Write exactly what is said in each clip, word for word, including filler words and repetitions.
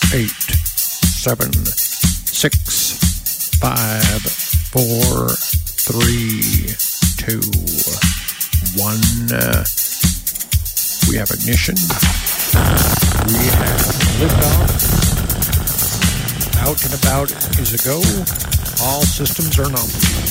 eight, seven, six, five, four, three, two, one. We have ignition. We have liftoff. Out and about is a go. All systems are nominated.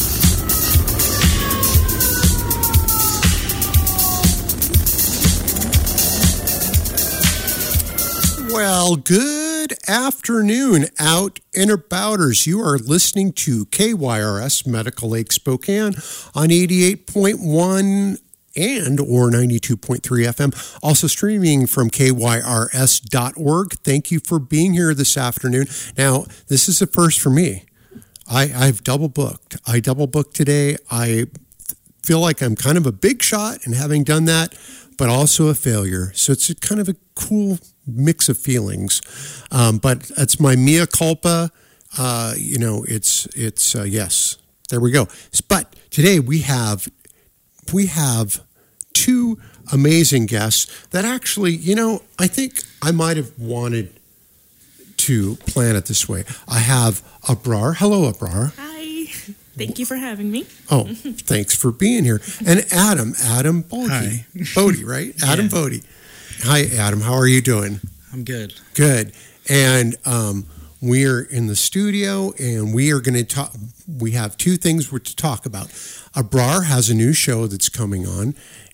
Well, good afternoon, out and abouters. You are listening to K Y R S Medical Lake Spokane on eighty-eight point one and or ninety-two point three F M. Also streaming from K Y R S dot org. Thank you for being here this afternoon. Now, this is a first for me. I, I've double booked. I double booked today. I feel like I'm kind of a big shot in having done that, but also a failure. So it's a kind of a cool mix of feelings. Um, but it's my mea culpa. Uh, you know, it's, it's uh, yes, there we go. But today we have, we have two amazing guests that actually, you know, I think I might have wanted to plan it this way. I have Abrar. Hello, Abrar. Hi. Thank you for having me. Oh, thanks for being here. And Adam, Adam Bodie. Hi. Bodie, right? Adam Yeah. Bodie. Hi, Adam. How are you doing? I'm good. Good. And um, we're in the studio, and we are going to talk. We have two things we're to talk about. Abrar has a new show that's coming on,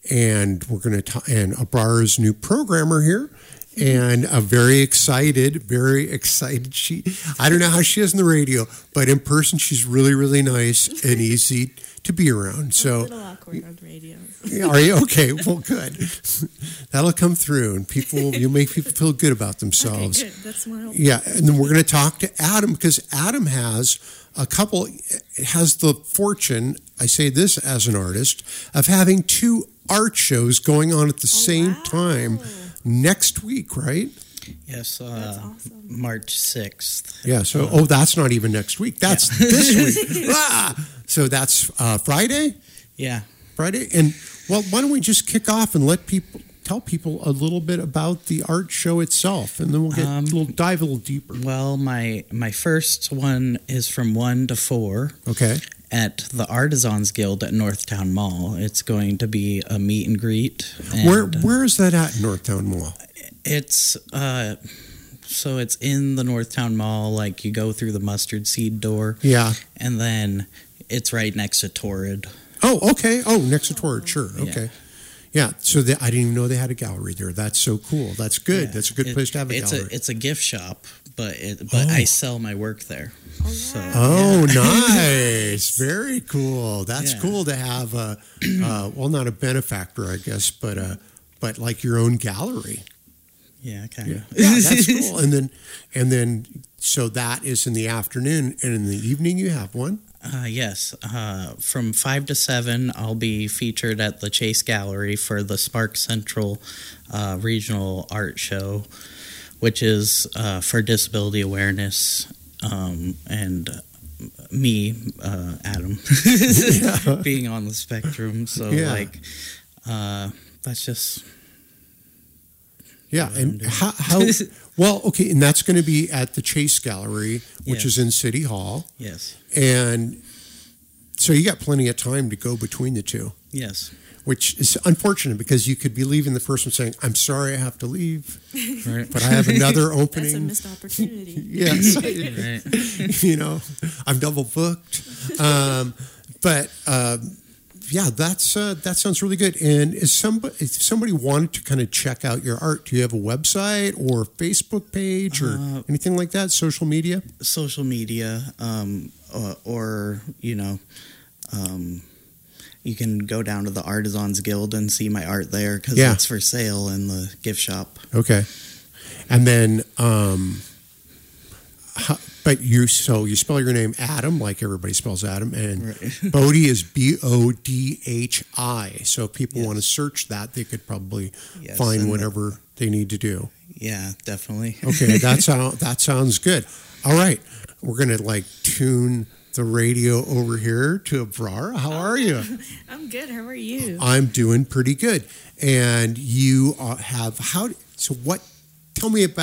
and we're going to talk. And Abrar is a new programmer here, and a very excited, very excited. She, I don't know how she is in the radio, but in person, she's really, really nice and easy to be around. So, a little awkward on the radio. are you okay? Well, good. That'll come through, and people, you make people feel good about themselves. Okay, good. That's my hope. Yeah, and then we're going to talk to Adam because Adam has a couple, has the fortune, I say this as an artist, of having two art shows going on at the Oh, same wow. time next week, right? Yes, uh, That's awesome. March sixth. Yeah, so, oh, that's not even next week. That's this week. Ah! So that's uh, Friday? Yeah. Friday? And, well, why don't we just kick off and let people, tell people a little bit about the art show itself, and then we'll get Um, a little, dive a little deeper. Well, my my first one is from one to four Okay. at the Artisans Guild at Northtown Mall. It's going to be a meet and greet. And Where Where is that at, Northtown Mall? It's uh, so it's in the Northtown Mall. Like you go through the mustard seed door, Yeah. and then it's right next to Torrid. Oh, okay. Oh, next to Torrid, sure. Yeah. Okay. Yeah, so they, I didn't even know they had a gallery there. That's so cool. That's good. Yeah. That's a good It- place to have a it's gallery. A, it's a gift shop, but it, but Oh. I sell my work there. Oh, So, wow. Oh, nice. Very cool. That's Yeah. cool to have a, uh, well, not a benefactor, I guess, but uh, but like your own gallery. Yeah, kind Yeah, of. yeah, that's cool. And then, and then, so that is in the afternoon, and in the evening you have one. Uh, yes, uh, from five to seven, I'll be featured at the Chase Gallery for the Spark Central uh, Regional Art Show, which is uh, for disability awareness um, and me, uh, Adam, being on the spectrum. So, Yeah. like, uh, that's just. Yeah, what and I'm how, how well, okay, and that's going to be at the Chase Gallery, which Yes. is in City Hall. Yes, And so you got plenty of time to go between the two, yes. which is unfortunate because you could be leaving the first one saying, I'm sorry I have to leave, Right. but I have another That's a opening. missed opportunity. Yes, Right. you know, I'm double booked. Um, but um, yeah, that's uh, that sounds really good. And is somebody, if somebody wanted to kind of check out your art, do you have a website or Facebook page or Uh, anything like that? Social media? Social media, um, or, or you know, um, you can go down to the Artisans Guild and see my art there because Yeah. it's for sale in the gift shop. Okay. And then, um, how, but you, so you spell your name Adam, like everybody spells Adam, and Right. Bodhi is B O D H I. So if people Yes. want to search that, they could probably Yes, find and- whatever they need to do. Yeah, definitely. Okay, that sound that sounds good. All right, we're gonna like tune the radio over here to Abrar. How are you? I'm good. How are you? I'm doing pretty good. And you uh, have how? So what? Tell me about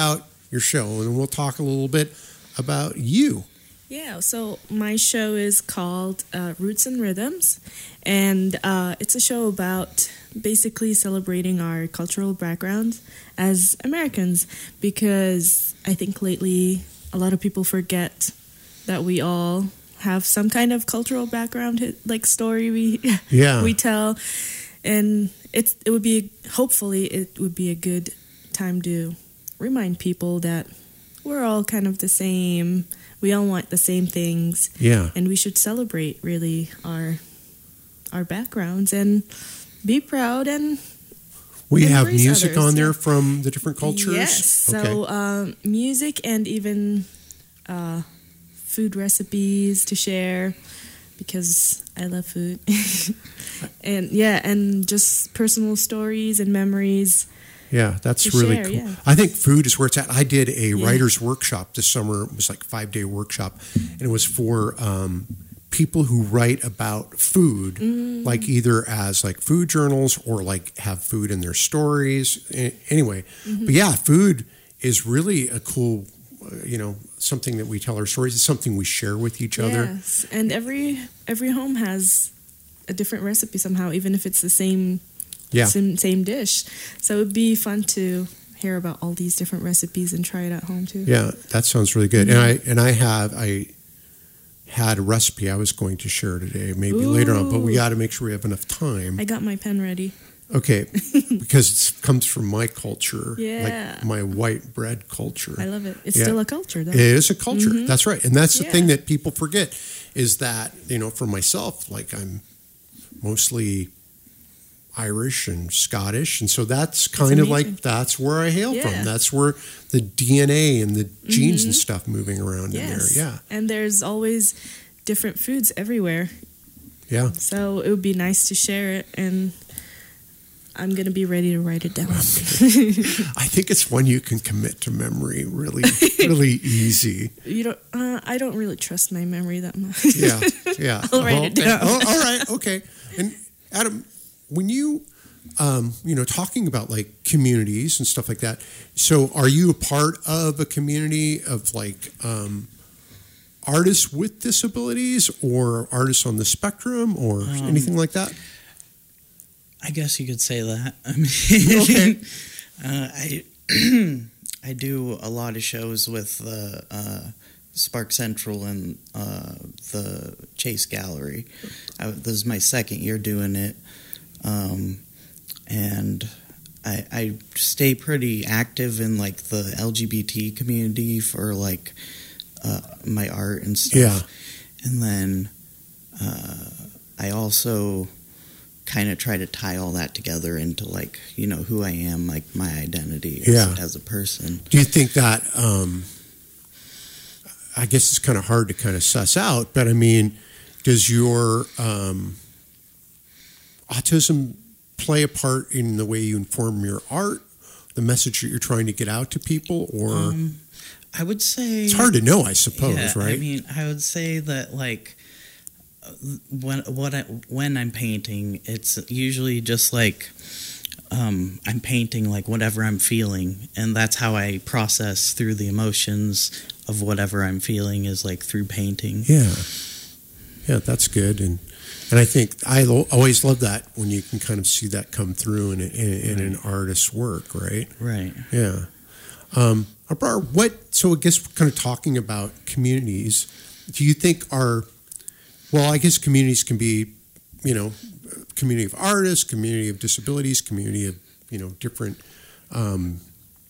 your show, and we'll talk a little bit about you. Yeah, so my show is called uh, Roots and Rhythms, and uh, it's a show about basically celebrating our cultural backgrounds as Americans, because I think lately a lot of people forget that we all have some kind of cultural background, like story we yeah. we tell, and it's it would be hopefully it would be a good time to remind people that we're all kind of the same. We all want the same things. Yeah. And we should celebrate really our our backgrounds and be proud and we have embrace music others. on there Yeah. from the different cultures. Yes. Okay. So um, music and even uh, food recipes to share, because I love food. And yeah, and just personal stories and memories. Yeah, that's to really share, cool. yeah. I think food is where it's at. I did a Yeah. writer's workshop this summer. It was like a five-day workshop, and it was for um, people who write about food, Mm. like either as like food journals or like have food in their stories. A- Anyway, Mm-hmm. but yeah, food is really a cool, uh, you know, something that we tell our stories. It's something we share with each other. Yes, and every every home has a different recipe somehow, even if it's the same Yeah. same, same dish. So it'd be fun to hear about all these different recipes and try it at home too. Yeah, that sounds really good. And I and I have I had a recipe I was going to share today, maybe later on, but we Ooh. got to make sure we have enough time. I got my pen ready. Okay, because it comes from my culture, Yeah. like my white bread culture. I love it. It's Yeah. still a culture though. It is a culture. Mhm. That's right. And that's the Yeah. thing that people forget is that, you know, for myself, like I'm mostly Irish and Scottish. And so that's kind of amazing. like, that's where I hail Yeah. from. That's where the D N A and the genes and stuff moving around in there. Yes. Yeah. And there's always different foods everywhere. Yeah. So it would be nice to share it, and I'm going to be ready to write it down. I think it's one you can commit to memory really, really easy. You don't uh, I don't really trust my memory that much. Yeah. Yeah. I'll write it down. Oh, all right. Okay. And Adam, when you, um, you know, talking about like communities and stuff like that, so are you a part of a community of like um, artists with disabilities or artists on the spectrum or Um, anything like that? I guess you could say that. I mean, Okay. uh, I I do a lot of shows with the uh, Spark Central and uh, the Chase Gallery. I, this is my second year doing it, um, and I, I stay pretty active in like the L G B T community for like uh, my art and stuff. Yeah. And then uh, I also kind of try to tie all that together into like, you know, who I am, like my identity as, Yeah. as a person. Do you think that, um, I guess it's kind of hard to kind of suss out, but I mean, does your um, autism play a part in the way you inform your art, the message that you're trying to get out to people, or Um, I would say it's hard to know, I suppose, yeah, right? I mean, I would say that like uh, when what I, when I'm painting, it's usually just like um, I'm painting like whatever I'm feeling, and that's how I process through the emotions of whatever I'm feeling is like through painting. Yeah, yeah, that's good, and and I think I lo- always love that when you can kind of see that come through in, a, in, in an artist's work, right? Right. Yeah. Um, Abrar, what? So I guess we're kind of talking about communities. Do you think our well, I guess communities can be, you know, community of artists, community of disabilities, community of, you know, different um,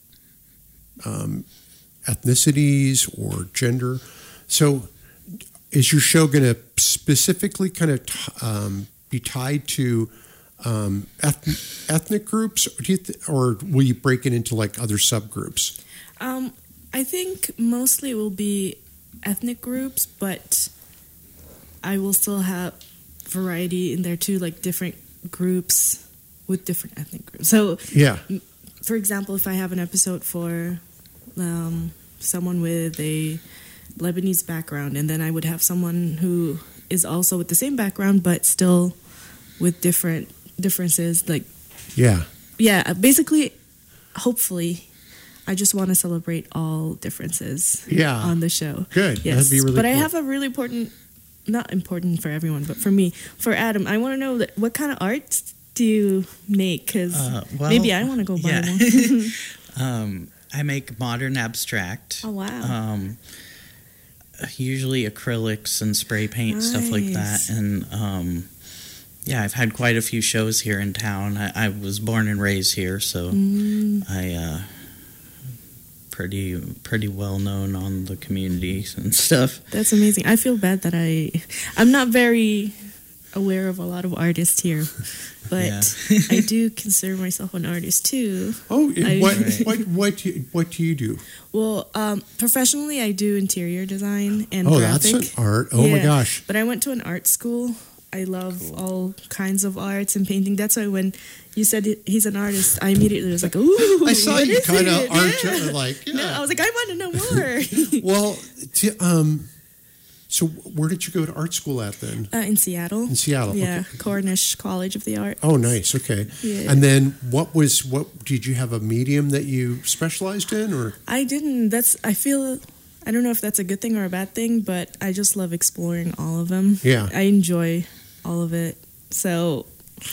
um, ethnicities or gender. So is your show going to specifically kind of t- um, be tied to um, eth- ethnic groups, or, do you th- or will you break it into like other subgroups? Um, I think mostly it will be ethnic groups, but I will still have variety in there too, like different groups with different ethnic groups. So, Yeah. for example, if I have an episode for um, someone with a Lebanese background, and then I would have someone who is also with the same background, but still with different differences, like Yeah. yeah, basically, hopefully, I just want to celebrate all differences Yeah. on the show. Good. Yes. That'd be really but cool. I have a really important, not important for everyone, but for me, for Adam, I want to know that what kind of art do you make? Because Uh, well, maybe I want to go buy yeah. one. um, I make modern abstract. Oh, wow. Um, usually acrylics and spray paint, stuff like that. Nice. And um, yeah, I've had quite a few shows here in town. I, I was born and raised here, so Mm. I uh, pretty pretty well known on the communities and stuff. That's amazing. I feel bad that I, I'm not very aware of a lot of artists here, but Yeah. I do consider myself an artist too. Oh, I- what, Right. what what do you, what do you do? Well, um, professionally, I do interior design and Oh, graphic. that's an art. Oh my Yeah. gosh. But I went to an art school. I love all kinds of arts and painting. That's why when you said he's an artist, I immediately was like, "Ooh!" I saw what you is kind of it? art Yeah. like yeah. No, I was like, I want to know more. Well, t- um, so where did you go to art school at then? uh, in Seattle. In Seattle. Yeah, Okay. Cornish College of the Arts. Oh, nice. Okay. Yeah. And then what was what did you have a medium that you specialized in or? I didn't. That's. I feel. I don't know if that's a good thing or a bad thing, but I just love exploring all of them. Yeah. I enjoy all of it. So,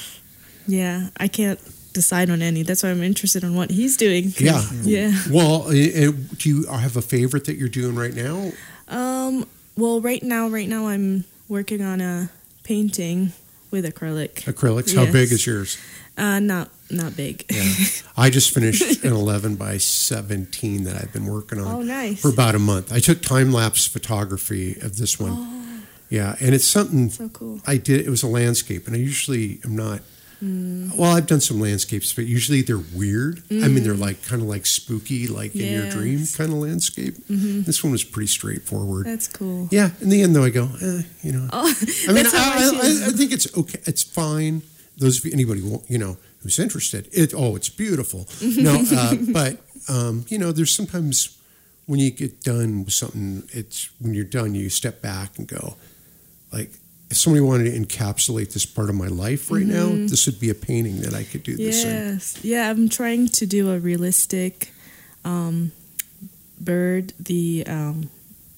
yeah, I can't decide on any. That's why I'm interested in what he's doing. 'cause- Yeah. Yeah. Well, uh, uh, do you have a favorite that you're doing right now? Um. Well, right now, right now, I'm working on a painting with acrylic. Acrylics. How Yes. big is yours? Uh, not not big. Yeah. I just finished an eleven by seventeen that I've been working on Oh, nice. for about a month. I took time lapse photography of this one. Oh, Yeah, and it's something so cool. I did. It was a landscape, and I usually am not. Mm. Well, I've done some landscapes, but usually they're weird. I mean, they're like kind of like spooky, like in your Yes. dream kind of landscape. Mhm. This one was pretty straightforward. That's cool. Yeah, in the end, though, I go, eh, you know. Oh, I mean, that's how I, I, feel. I, I think it's okay. It's fine. Those of you, anybody who- you know who's interested, it oh, it's beautiful. No, uh, but um, you know, there's sometimes when you get done with something, it's when you're done, you step back and go, like, if somebody wanted to encapsulate this part of my life right now, this would be a painting that I could do this in. Yes. Yeah, I'm trying to do a realistic um, bird. The um,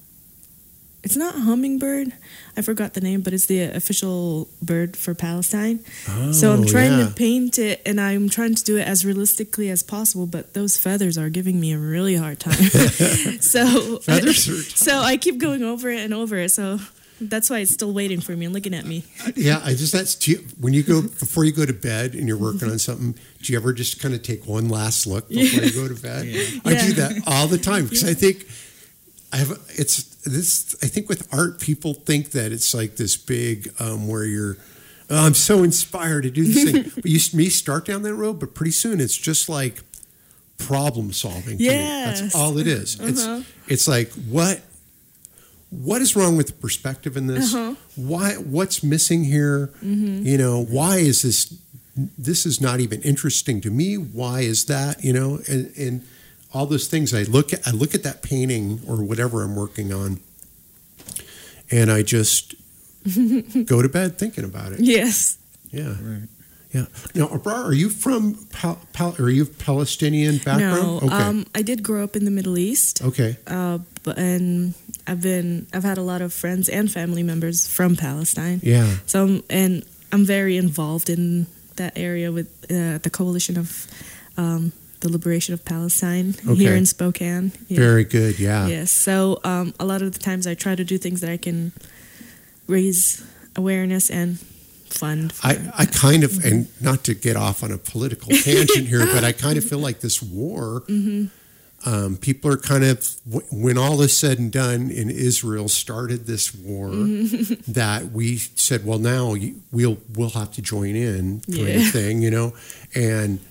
it's not a hummingbird. I forgot the name, but it's the official bird for Palestine. Oh, so I'm trying yeah. to paint it, and I'm trying to do it as realistically as possible. But those feathers are giving me a really hard time. so Feathers are so I keep going over it and over it. So that's why it's still waiting for me and looking at me. Yeah, I just that's do you, when you go before you go to bed and you're working on something. Do you ever just kind of take one last look before you go to bed? Yeah. I do Yeah. that all the time because I think I have it's this. I think with art, people think that it's like this big um, where you're. Oh, I'm so inspired to do this thing, but you me start down that road, but pretty soon it's just like problem solving. To me. Yes. That's all it is. Uh-huh. It's it's like what. What is wrong with the perspective in this? Uh-huh. Why? What's missing here? Mm-hmm. You know, why is this? This is not even interesting to me. Why is that? You know, and, and all those things. I look at. I look at that painting or whatever I'm working on, and I just go to bed thinking about it. Yes. Yeah, Right. yeah. Now, Abrar, are you from? Pal- Pal- are you of Palestinian background? No. Um, I did grow up in the Middle East. okay. Uh, but and I've been I've had a lot of friends and family members from Palestine. Yeah. So I'm, and I'm very involved in that area with uh, the coalition of um, the liberation of Palestine Okay. here in Spokane. Yeah. Very good. Yeah. Yes. So um, a lot of the times I try to do things that I can raise awareness and fund. For I, I kind of, and not to get off on a political tangent here, but I kind of feel like this war, Mm-hmm. um, people are kind of, when all is said and done in Israel started this war, Mm-hmm. that we said, well, now you- we'll we'll have to join in kind Yeah. of thing, you know, and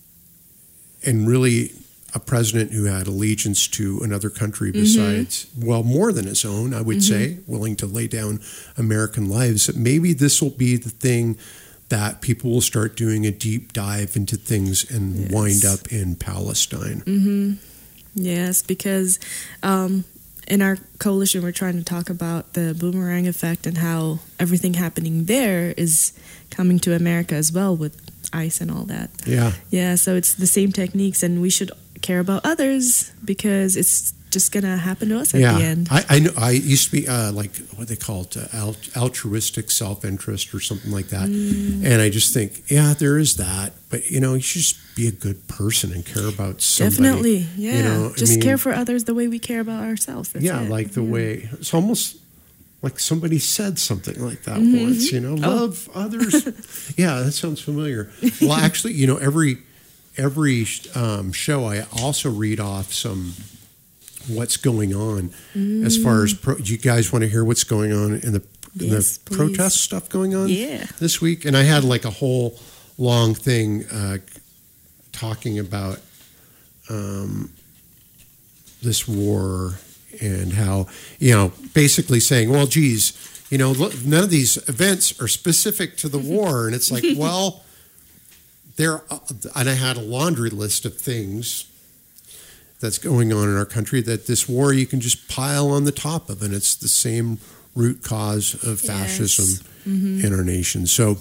and really a president who had allegiance to another country besides, well, more than his own, I would say, willing to lay down American lives, that maybe this will be the thing that people will start doing a deep dive into things and Yes. wind up in Palestine. Mm-hmm. Yes, because um, in our coalition, we're trying to talk about the boomerang effect and how everything happening there is coming to America as well with ICE and all that. Yeah. Yeah, so it's the same techniques, and we should care about others because it's just gonna happen to us at yeah. the end. I, I know. I used to be uh, like what they call it, uh, alt- altruistic self-interest or something like that. Mm. And I just think, yeah, there is that. But you know, you should just be a good person and care about somebody. Definitely, yeah. You know, just I mean, care for others the way we care about ourselves. That's yeah, it. like the yeah. way it's almost like somebody said something like that mm-hmm. once. You know, love oh. others. Yeah, that sounds familiar. Well, actually, you know, every every um, show I also read off some. What's going on mm. as far as pro, you guys want to hear what's going on in the, in yes, the protest stuff going on yeah. this week? And I had like a whole long thing uh, talking about um, this war and how, you know, basically saying, well, geez, you know, look, none of these events are specific to the war. And it's like, well, there, and I had a laundry list of things that's going on in our country that this war you can just pile on the top of, and it's the same root cause of fascism yes. mm-hmm. in our nation. So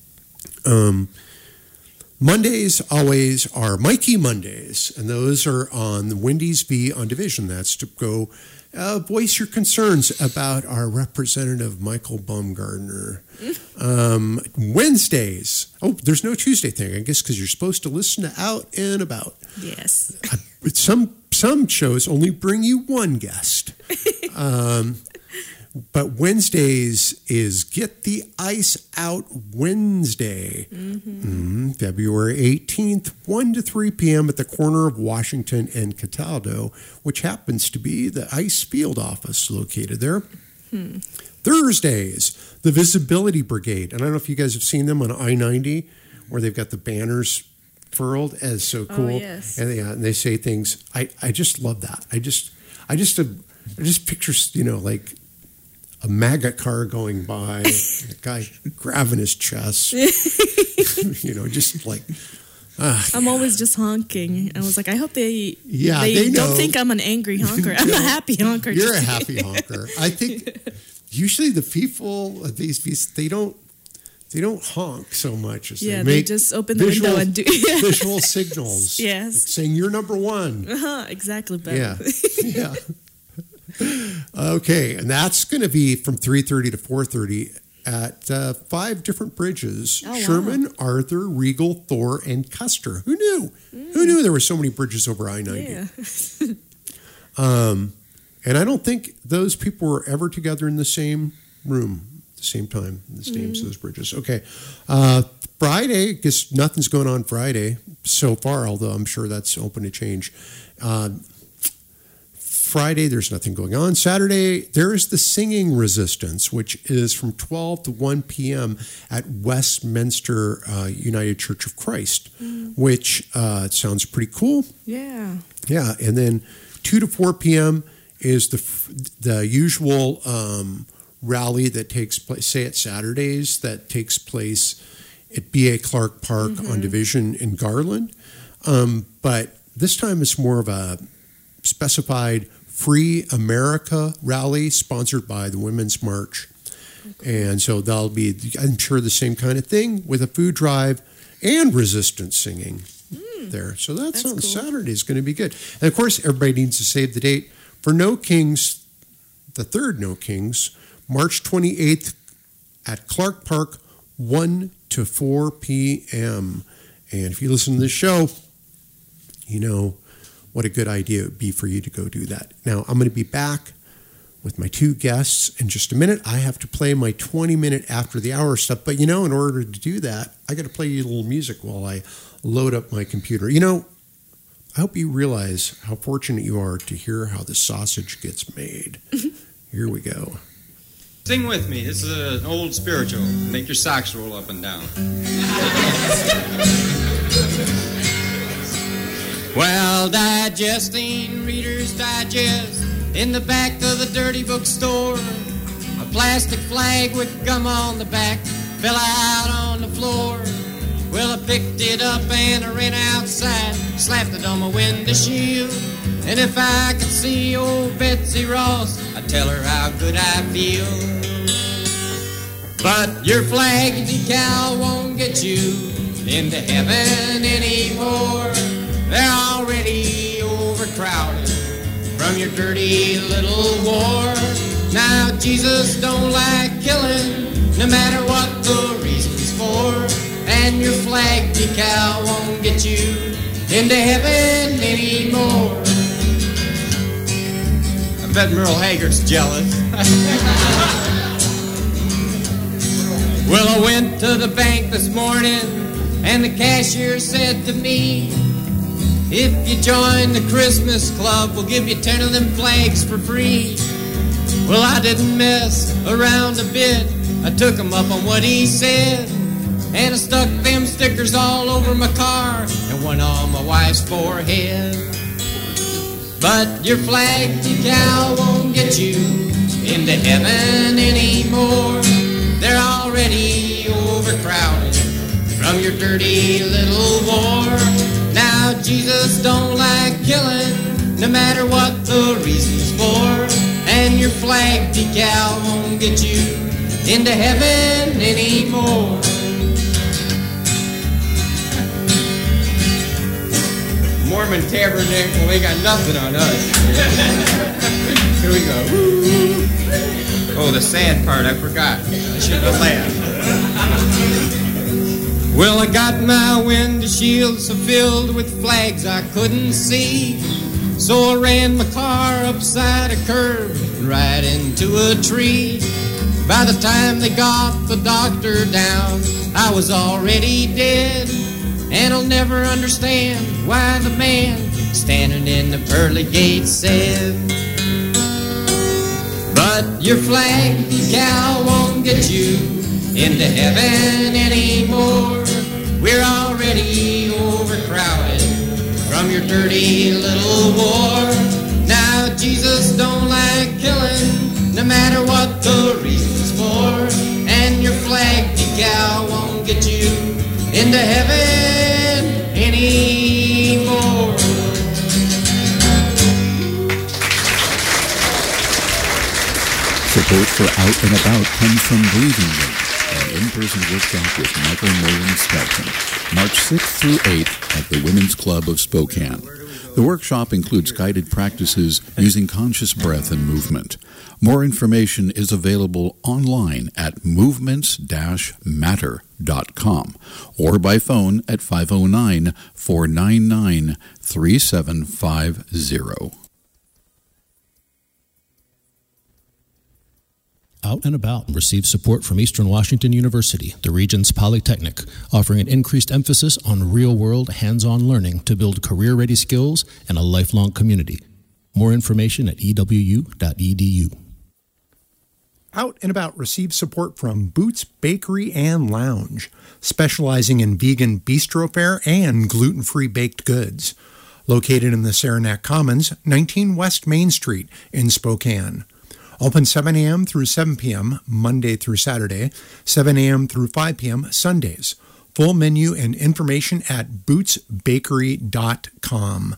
um, Mondays always are Mikey Mondays, and those are on the Wendy's V on Division. That's to go uh, voice your concerns about our representative Michael Baumgartner. Um, Wednesdays. Oh, there's no Tuesday thing, I guess, because you're supposed to listen to Out and About. Yes. I, some some shows only bring you one guest. um, but Wednesdays is Get the Ice Out Wednesday. Mm-hmm. Mm, February eighteenth, one to three p.m. at the corner of Washington and Cataldo, which happens to be the ice field office located there. Hmm. Thursdays, the Visibility Brigade. And I don't know if you guys have seen them on I ninety, where they've got the banners furled as so cool. Oh, yes. And, they, uh, and they say things. I, I just love that. I just I just uh, I just picture, you know, like a MAGA car going by, a guy grabbing his chest, you know, just like. Uh, I'm yeah. always just honking. I was like, I hope they yeah, they, they don't know. think I'm an angry honker. I'm a happy honker. You're a happy honker. I think usually the people these these they don't they don't honk so much as yeah, they they make just open the visual, window and do visual signals. Yes, like saying you're number one. Uh-huh, exactly. Ben. Yeah, yeah. Okay, and that's going to be from three thirty to four thirty at uh, five different bridges: oh, Sherman, wow. Arthur, Regal, Thor, and Custer. Who knew? Mm. Who knew there were so many bridges over I ninety? Yeah. um, and I don't think those people were ever together in the same room at the same time. The names mm. of those bridges. Okay, uh, Friday. I guess nothing's going on Friday so far, although I'm sure that's open to change. Uh, Friday, there's nothing going on. Saturday, there is the Singing Resistance, which is from twelve to one p.m. at Westminster uh, United Church of Christ, mm. which uh, sounds pretty cool. Yeah. Yeah, and then two to four p.m. is the the usual um, rally that takes place, say at Saturdays, that takes place at B A. Clark Park mm-hmm. on Division in Garland. Um, but this time it's more of a specified Free America rally sponsored by the Women's March. Okay. And so that'll be, I'm sure, the same kind of thing with a food drive and resistance singing mm, there. So that's, that's on cool. Saturday is going to be good. And of course, everybody needs to save the date for No Kings, the third No Kings, March twenty-eighth at Clark Park, one to four p.m. And if you listen to this show, you know what a good idea it would be for you to go do that. Now, I'm going to be back with my two guests in just a minute. I have to play my twenty-minute after the hour stuff, but you know, in order to do that, I got to play you a little music while I load up my computer. You know, I hope you realize how fortunate you are to hear how the sausage gets made. Here we go. Sing with me. This is an old spiritual. Make your socks roll up and down. Well, digesting Reader's Digest in the back of the dirty bookstore. A plastic flag with gum on the back fell out on the floor. Well, I picked it up and I ran outside, slapped it on my window shield. And if I could see old Betsy Ross, I'd tell her how good I feel. But your flag decal won't get you into heaven anymore. They're already overcrowded from your dirty little war. Now Jesus don't like killing, no matter what the reason's for, and your flag decal won't get you into heaven anymore. I bet Merle Haggard's jealous. Well, I went to the bank this morning, and the cashier said to me, if you join the Christmas club, we'll give you ten of them flags for free. Well, I didn't mess around a bit. I took him up on what he said, and I stuck them stickers all over my car and one on my wife's forehead. But your flag decal won't get you into heaven anymore. They're already overcrowded from your dirty little war. Now Jesus don't like killing, no matter what the reason's for, and your flag decal won't get you into heaven anymore. Mormon Tabernacle, they got nothing on us. Here we go. Oh, the sad part, I forgot. I should have laughed. Well, I got my window shield so filled with flags I couldn't see, so I ran my car upside a curb and right into a tree. By the time they got the doctor down, I was already dead, and I'll never understand why the man standing in the pearly gates said, but your flag decal won't get you into heaven anymore. We're already overcrowded from your dirty little war. Now Jesus don't like killing, no matter what the reason's for, and your flag decal won't get you into heaven anymore. Support for Out and About comes from Breathing Room, an in-person workshop with Michael Nolan Skelton, March sixth through eighth at the Women's Club of Spokane. The workshop includes guided practices using conscious breath and movement. More information is available online at movements dash matter dot com or by phone at five oh nine, four nine nine, three seven five zero. Out and About receives support from Eastern Washington University, the region's polytechnic, offering an increased emphasis on real-world, hands-on learning to build career-ready skills and a lifelong community. More information at e w u dot e d u. Out and About receives support from Boots Bakery and Lounge, specializing in vegan bistro fare and gluten-free baked goods. Located in the Saranac Commons, nineteen West Main Street in Spokane. Open seven a.m. through seven p.m. Monday through Saturday, seven a.m. through five p.m. Sundays. Full menu and information at boots bakery dot com.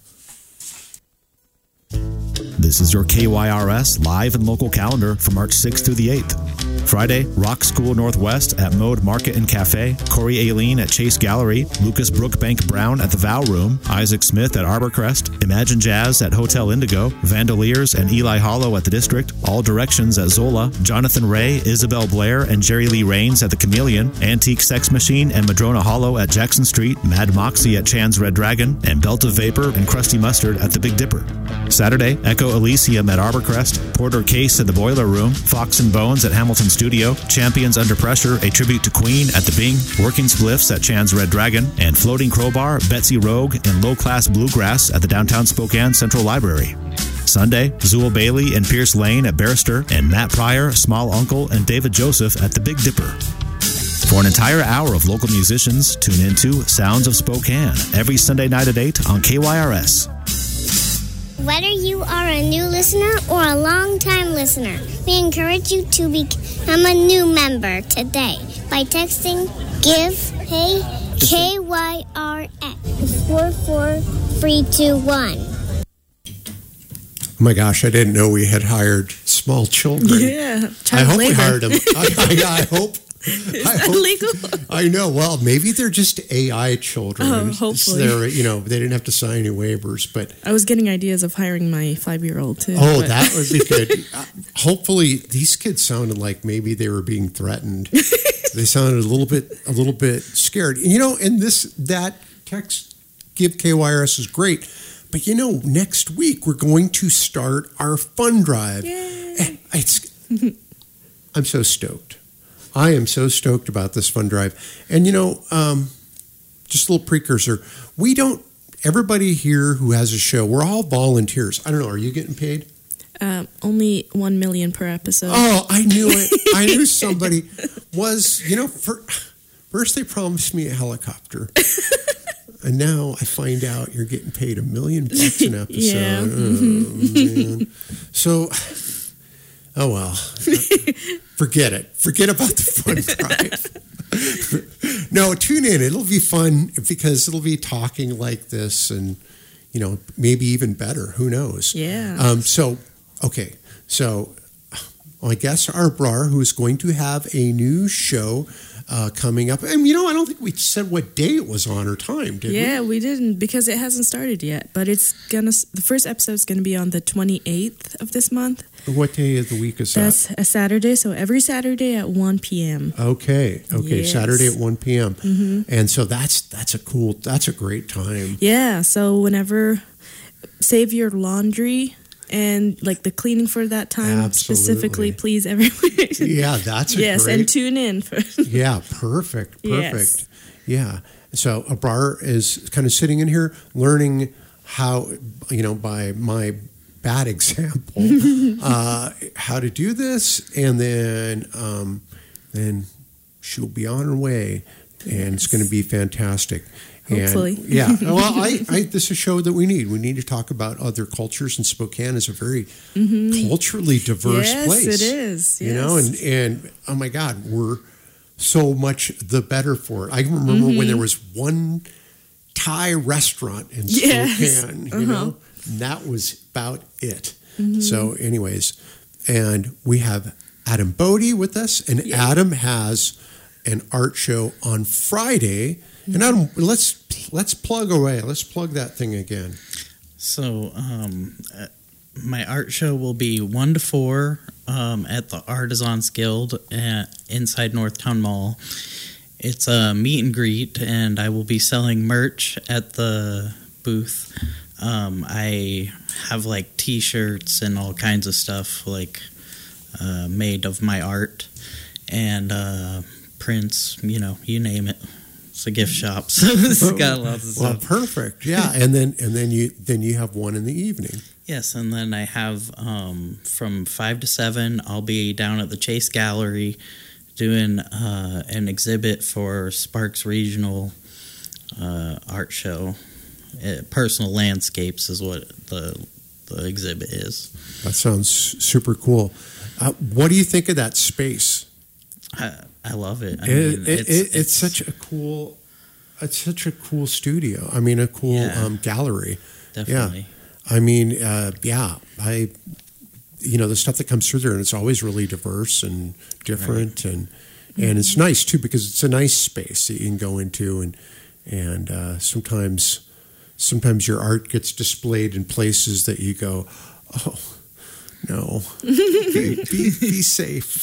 This is your K Y R S live and local calendar for March sixth through the eighth. Friday, Rock School Northwest at Mode Market and Cafe, Corey Aileen at Chase Gallery, Lucas Brookbank Brown at the Vow Room, Isaac Smith at Arborcrest, Imagine Jazz at Hotel Indigo, Vandaliers and Eli Hollow at the District, All Directions at Zola, Jonathan Ray, Isabel Blair, and Jerry Lee Raines at the Chameleon, Antique Sex Machine and Madrona Hollow at Jackson Street, Mad Moxie at Chan's Red Dragon, and Belt of Vapor and Krusty Mustard at the Big Dipper. Saturday, Echo Elysium at Arborcrest, Porter Case at the Boiler Room, Fox and Bones at Hamilton Studio, Champions Under Pressure, a tribute to Queen at the Bing, Working Spliffs at Chan's Red Dragon, and Floating Crowbar, Betsy Rogue, and Low Class Bluegrass at the Downtown Spokane Central Library. Sunday, Zool Bailey and Pierce Lane at Barrister, and Matt Pryor, Small Uncle, and David Joseph at the Big Dipper. For an entire hour of local musicians, tune into Sounds of Spokane every Sunday night at eight on K Y R S. Whether you are a new listener or a long-time listener, we encourage you to become a new member today by texting GIVE Hey K Y R S four four three two one. Oh my gosh, I didn't know we had hired small children. Yeah, I child hope labor. we hired them. I, I, I hope Is I that hope- legal? I know. Well, maybe they're just A I children. Oh, and hopefully. They're, you know, they didn't have to sign any waivers, but I was getting ideas of hiring my five-year-old too. oh, but- that would be good. Uh, hopefully, these kids sounded like maybe they were being threatened. They sounded a little bit, a little bit scared. You know, and this that text give K Y R S is great, but you know, next week we're going to start our fund drive. Yay. It's, I'm so stoked. I am so stoked about this fund drive. And, you know, um, just a little precursor. We don't, everybody here who has a show, we're all volunteers. I don't know, are you getting paid? Um, only one million per episode. Oh, I knew it. I knew somebody was, you know, for, first they promised me a helicopter. And now I find out you're getting paid a million bucks an episode. Yeah. Oh, man. So, oh well. Forget it. Forget about the fun drive. No, tune in. It'll be fun because it'll be talking like this and, you know, maybe even better. Who knows? Yeah. Um, so, okay. So, I guess our Brar, who's going to have a new show uh, coming up. And, you know, I don't think we said what day it was on or time, did we? Yeah, we didn't because it hasn't started yet. But it's gonna. The first episode is gonna be on the twenty-eighth of this month. What day of the week is That's that? a Saturday. So every Saturday at one p.m. Okay. Okay. Yes. Saturday at one p.m. Mhm. And so that's that's a cool, that's a great time. Yeah. So whenever, save your laundry and like the cleaning for that time Absolutely. specifically, please, everyone. Yeah, that's a yes, great. and tune in for. Yeah, perfect. Perfect. Yes. Yeah. So Abrar is kind of sitting in here learning how, you know, by my bad example, uh, how to do this. And then, um, then she'll be on her way and it's going to be fantastic. And, Hopefully. Yeah. Well, I, I, this is a show that we need. We need to talk about other cultures, and Spokane is a very culturally diverse Yes, place. it is. You know, and, yes. and oh my God, we're so much the better for it. I remember Mm-hmm. when there was one Thai restaurant in Yes. Spokane, you Uh-huh. know, and that was about it. Mm-hmm. So, anyways, and we have Adam Bodie with us, and Yeah. Adam has an art show on Friday. And Adam, let's let's plug away. Let's plug that thing again. So, um, uh, my art show will be one to four um, at the Artisans Guild at, inside Northtown Mall. It's a meet and greet, and I will be selling merch at the booth. Um, I have like T-shirts and all kinds of stuff like uh, made of my art and uh, prints. You know, you name it. It's a gift shop, so it's got lots of Well, stuff. perfect. Yeah, and then and then you then you have one in the evening. Yes, and then I have um, from five to seven, I'll be down at the Chase Gallery doing uh, an exhibit for Sparks Regional uh, Art Show. Uh, personal landscapes is what the the exhibit is. That sounds super cool. Uh, what do you think of that space? I, I love it. I It, mean, it, it, it's, such a cool, it's such a cool studio. I mean, a cool Yeah. um, gallery. definitely. I mean, uh, yeah, I, you know, the stuff that comes through there, and it's always really diverse and different, and and it's nice too because it's a nice space that you can go into, and and uh, sometimes sometimes your art gets displayed in places that you go, oh no, be, be, be safe.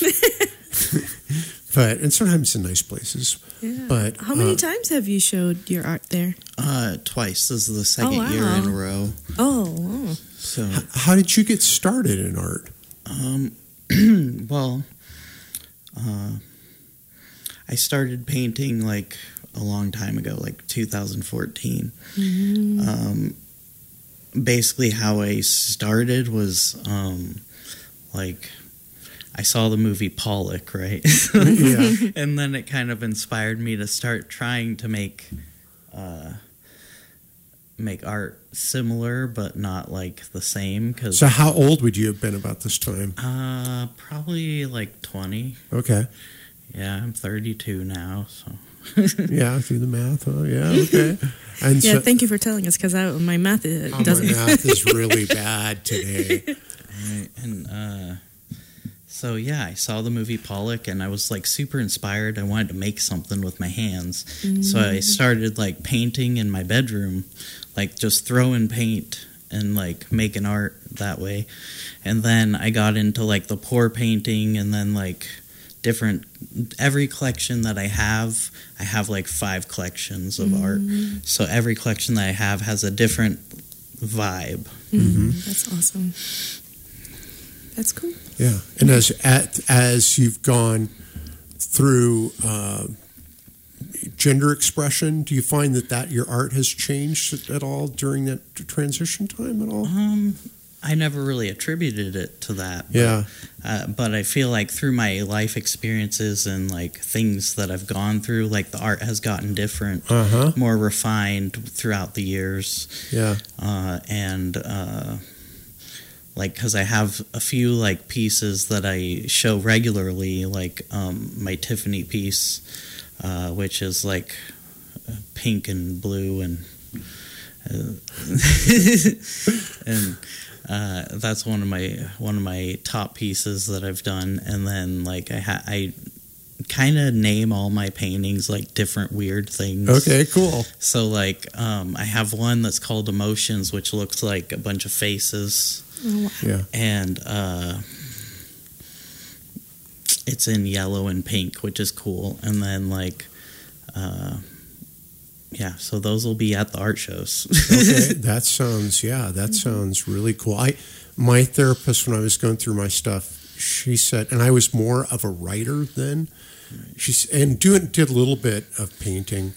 But and sometimes in nice places. Yeah. But How many uh, times have you showed your art there? Uh, twice. This is the second wow. year in a row. Oh, wow. So, how did you get started in art? um, well, uh, I started painting like a long time ago, like two thousand fourteen. Mm-hmm. Um, basically, how I started was um, like I saw the movie Pollock, right? Yeah. And then it kind of inspired me to start trying to make uh, make art similar, but not like the same. Cause So how old would you have been about this time? uh, probably like twenty. Okay. Yeah, I'm thirty-two now, so. Yeah, do the math. Oh, yeah, okay. And Yeah, so, thank you for telling us because my math uh, oh, my doesn't. math is really bad today. Right, and uh, So yeah, I saw the movie Pollock, and I was like super inspired. I wanted to make something with my hands, mm-hmm. so I started like painting in my bedroom, like just throwing paint and like making art that way. And then I got into like the pour painting, and then like different every collection that I have, I have like five collections of mm-hmm. art. So every collection that I have has a different vibe. Mm-hmm. That's awesome. That's cool. Yeah, and as at, as you've gone through uh, gender expression, do you find that, that your art has changed at all during that transition time at all? Um, I never really attributed it to that. But, yeah, uh, but I feel like through my life experiences and like things that I've gone through, like the art has gotten different, uh-huh. more refined throughout the years. Yeah, uh, and. Uh, Like, because I have a few, like, pieces that I show regularly, like um, my Tiffany piece, uh, which is, like, pink and blue, and uh, and uh, that's one of my one of my top pieces that I've done. And then, like, I ha- I kind of name all my paintings, like, different weird things. Okay, cool. So, like, um, I have one that's called Emotions, which looks like a bunch of faces. Oh, wow. Yeah, and uh, it's in yellow and pink, which is cool. And then, like, uh, yeah, so those will be at the art shows. Okay, that sounds yeah, that sounds really cool. I my therapist, when I was going through my stuff, she said, and I was more of a writer then. She's and doing did a little bit of painting,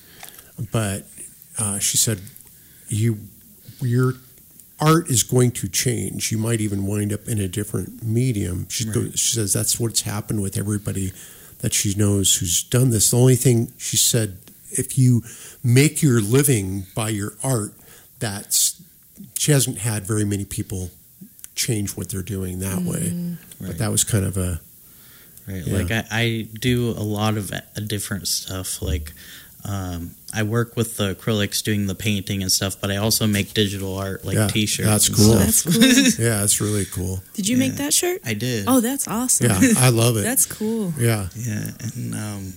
but uh, she said, you you're. art is going to change. You might even wind up in a different medium. She, right. goes, she says that's what's happened with everybody that she knows who's done this. The only thing she said, if you make your living by your art, that's she hasn't had very many people change what they're doing that mm, way. Right. But that was kind of a right. Yeah. Like I, I do a lot of different stuff. Like. Um, I work with the acrylics doing the painting and stuff, but I also make digital art like yeah, t-shirts. That's cool. That's cool. Yeah, that's really cool. Did you yeah. make that shirt? I did. Oh, that's awesome. Yeah, I love it. That's cool. Yeah. Yeah, and um,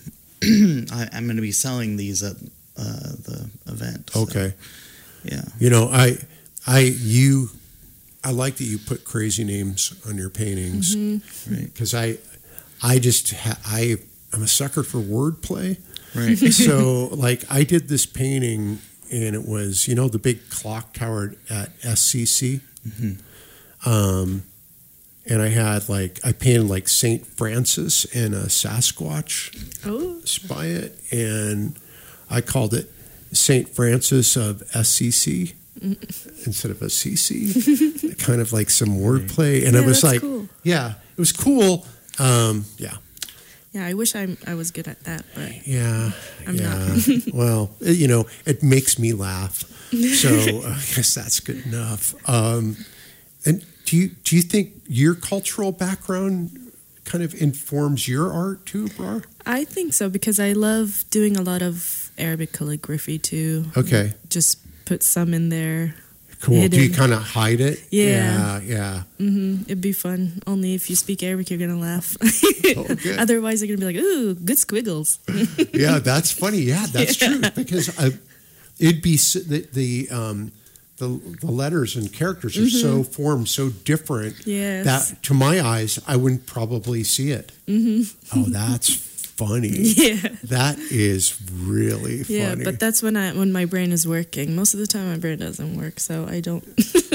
I, I'm going to be selling these at uh, the event. So, okay. Yeah. You know, I, I, you, I like that you put crazy names on your paintings, mm-hmm. right? Because I, I just, ha- I, I'm a sucker for wordplay. Right. So, like, I did this painting, and it was, you know, the big clock tower at S C C. Mm-hmm. Um, and I had, like, I painted, like, Saint Francis and a Sasquatch oh. by it, and I called it Saint Francis of S C C mm. instead of a C C. Kind of like some wordplay. And yeah, it was that's like, cool. yeah, it was cool. Um, yeah. Yeah, I wish I I was good at that, but yeah, I'm yeah. not. Well, it, you know, it makes me laugh, so uh, I guess that's good enough. Um, and do you do you think your cultural background kind of informs your art too, Brar? I think so, because I love doing a lot of Arabic calligraphy too. Okay, just put some in there. Cool. Hidden. Do you kind of hide it? Yeah. Yeah. yeah. Mm-hmm. It'd be fun. Only if you speak Arabic, you're going to laugh. Oh, good. Otherwise, you're going to be like, ooh, good squiggles. Yeah, that's funny. Yeah, that's yeah. true. Because I, it'd be the the, um, the the letters and characters are mm-hmm. so formed so different yes. that to my eyes, I wouldn't probably see it. Mm-hmm. Oh, that's funny. Yeah. That is really funny. Yeah, but that's when I when my brain is working. Most of the time my brain doesn't work, so I don't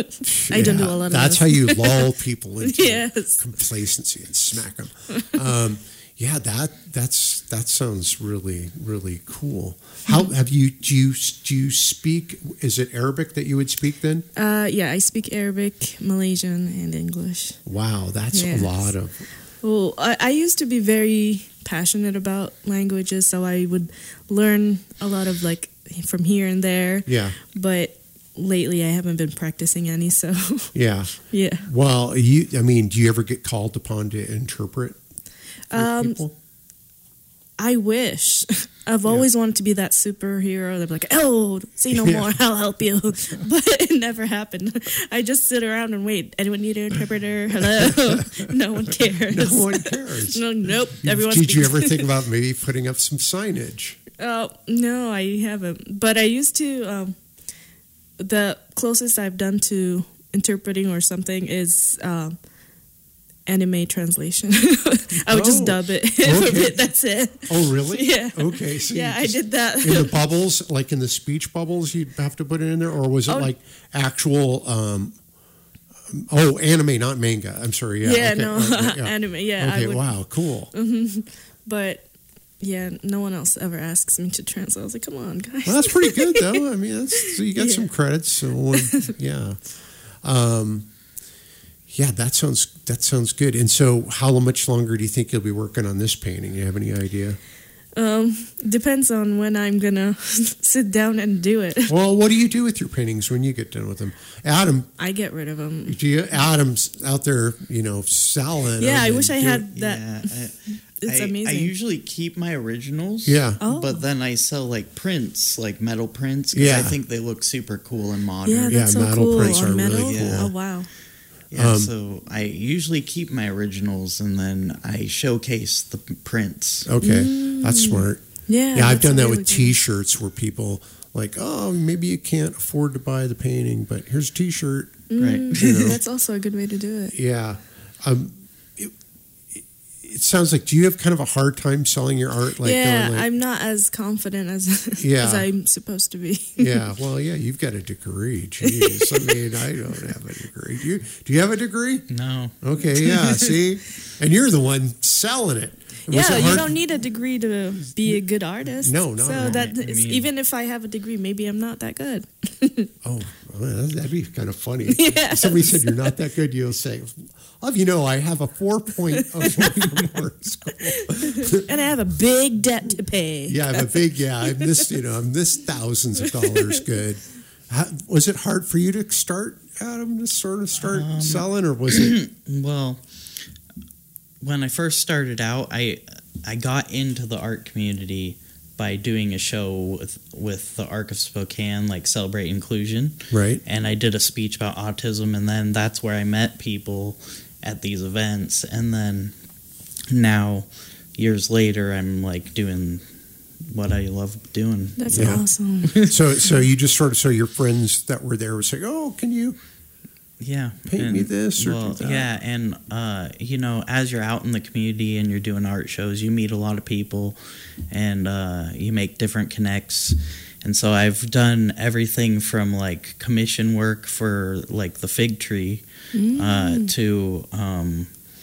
I yeah, don't do a lot of That's this. how you lull people into yes. complacency and smack them. Um, yeah, that that's that sounds really really cool. How have you do you do you speak is it Arabic that you would speak then? Uh yeah, I speak Arabic, Malaysian and English. Wow, that's yes. a lot of Well, I, I used to be very passionate about languages, so I would learn a lot of like from here and there. Yeah. But lately I haven't been practicing any, so yeah. Yeah. Well, you I mean, do you ever get called upon to interpret for um, people? I wish. I've always yeah. wanted to be that superhero. They're like, oh, say no yeah. more, I'll help you. But it never happened. I just sit around and wait. Anyone need an interpreter? Hello? No one cares. No one cares. No, nope. Everyone. Did you ever think about maybe putting up some signage? Oh, no, I haven't. But I used to, um, the closest I've done to interpreting or something is... Um, anime translation. I would oh, just dub it. Okay. That's it. Oh, really? Yeah. Okay. So yeah, I did that. In the bubbles, like in the speech bubbles, you'd have to put it in there? Or was it oh. like actual... Um, oh, anime, not manga. I'm sorry. Yeah, yeah okay. no. Okay, yeah. Anime, yeah. Okay, I would, wow, cool. Mm-hmm. But... yeah, no one else ever asks me to translate. I was like, come on, guys. Well, that's pretty good, though. I mean, that's, so you got yeah. some credits. So, yeah. Um, yeah, that sounds that sounds good. And so how much longer do you think you'll be working on this painting? Do you have any idea? Um, depends on when I'm going to sit down and do it. Well, what do you do with your paintings when you get done with them? Adam. I get rid of them. Do you, Adam's out there, you know, selling. Yeah, I wish I had that. Yeah, I, it's I, amazing. I usually keep my originals. Yeah. Oh. But then I sell like prints, like metal prints, because yeah. I think they look super cool and modern. Yeah, that's yeah, so metal cool. prints on are metal? really cool. Yeah. Oh, wow. Yeah, um, so I usually keep my originals and then I showcase the prints. Okay, mm. that's smart. Yeah, yeah, I've done that really with good. T-shirts where people like, oh, maybe you can't afford to buy the painting, but here's a T-shirt. Mm. Right. You know? That's also a good way to do it. Yeah. Um, it, it sounds like, do you have kind of a hard time selling your art? Like, yeah, like, I'm not as confident as yeah. as I'm supposed to be. Yeah, well, yeah, you've got a degree. Jeez, I mean, I don't have a degree. Do you? Do you have a degree? No. Okay, yeah. See, and you're the one selling it. Was yeah, it you hard? don't need a degree to be a good artist. No, no. So no. that I is, mean, even if I have a degree, maybe I'm not that good. Oh, well, that'd be kind of funny. Yes. If somebody said you're not that good, you'll say, "Of you know, I have a four point oh from art school, and I have a big debt to pay." Yeah, I have a big. Yeah, I'm this. You know, I'm this thousands of dollars good. How, was it hard for you to start, Adam, to sort of start um, selling, or was it? Well, when I first started out, I I got into the art community by doing a show with, with the Arc of Spokane, like Celebrate Inclusion. Right. And I did a speech about autism, and then that's where I met people at these events. And then now, years later, I'm like doing what I love doing. That's yeah. awesome. So, so you just sort of, so your friends that were there would say, "Oh, can you?" Yeah, paint and, me this or well, do that. Yeah, and uh, you know, as you're out in the community and you're doing art shows, you meet a lot of people, and uh, you make different connects. And so I've done everything from like commission work for like the Fig Tree mm. uh, to um,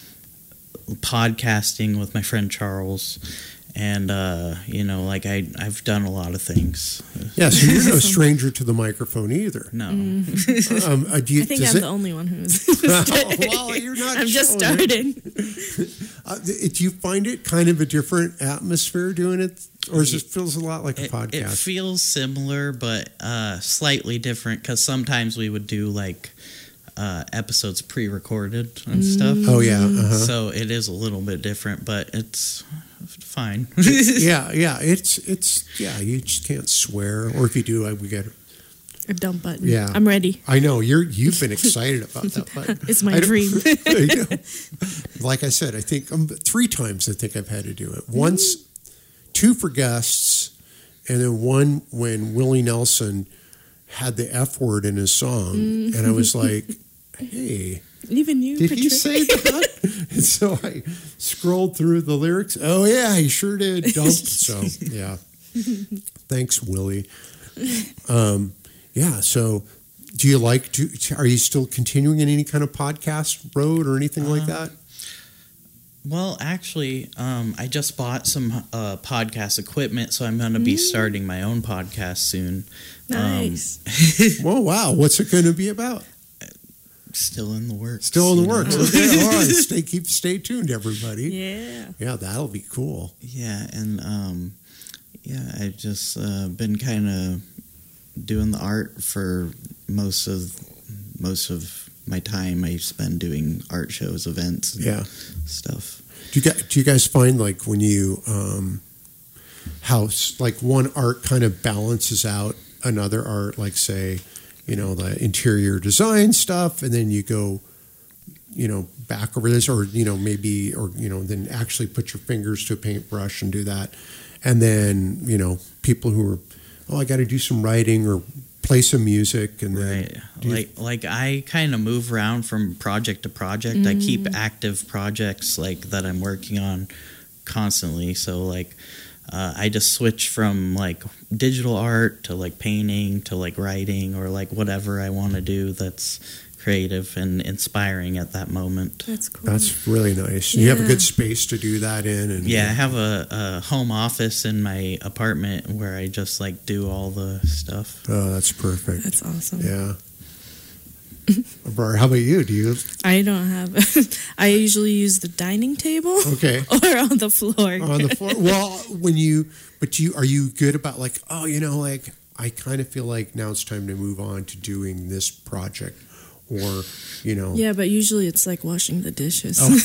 podcasting with my friend Charles. And, uh, you know, like I, I've done a lot of things. Yeah, so you're no stranger to the microphone either. No. Mm. um, uh, do you, I think I'm it, the only one who's. oh, well, you're not. I'm just starting. uh, do you find it kind of a different atmosphere doing it? Or is it feels a lot like a it, podcast? It feels similar, but uh, slightly different because sometimes we would do like uh, episodes pre-recorded and mm. stuff. Oh, yeah. Uh-huh. So it is a little bit different, but it's fine. yeah, yeah. It's, it's, yeah, you just can't swear. Or if you do, I, we got a dump button. Yeah. I'm ready. I know. You're, you've been excited about that button. It's my dream. You know, like I said, I think um, three times I think I've had to do it. Once, mm. two for guests, and then one when Willie Nelson had the F word in his song. Mm. And I was like, hey, even you, did Patrick? he say that? And so I scrolled through the lyrics. Oh, yeah, he sure did. Dumped. So, yeah. Thanks, Willie. Um, yeah, so do you like, do, are you still continuing in any kind of podcast road or anything uh, like that? Well, actually, um, I just bought some uh, podcast equipment, so I'm going to be mm. starting my own podcast soon. Nice. Um, well, wow. What's it going to be about? Still in the works. Still in the works. Okay, all right. Stay, keep, stay tuned, everybody. Yeah. Yeah, that'll be cool. Yeah, and um, yeah, I've just uh, been kind of doing the art for most of most of my time. I spend doing art shows, events, and yeah, stuff. Do you guys, do you guys find like when you um, how like one art kind of balances out another art, like say, you know, the interior design stuff, and then you go, you know, back over this, or, you know, maybe, or, you know, then actually put your fingers to a paintbrush and do that. And then, you know, people who are, oh, I got to do some writing or play some music. And then right. Like, you, like I kind of move around from project to project. Mm. I keep active projects like that I'm working on constantly. So like, uh, I just switch from like digital art to like painting to like writing or like whatever I want to do that's creative and inspiring at that moment. That's cool. That's really nice. Yeah. You have a good space to do that in. And yeah, I have a, a home office in my apartment where I just like do all the stuff. Oh, that's perfect. That's awesome. Yeah. Briar, how about you? Do you? I don't have. I usually use the dining table. Okay. Or on the floor. On the floor. Well, when you, but you are you good about like, oh, you know, like I kind of feel like now it's time to move on to doing this project. Or, you know. Yeah, but usually it's like washing the dishes. Oh.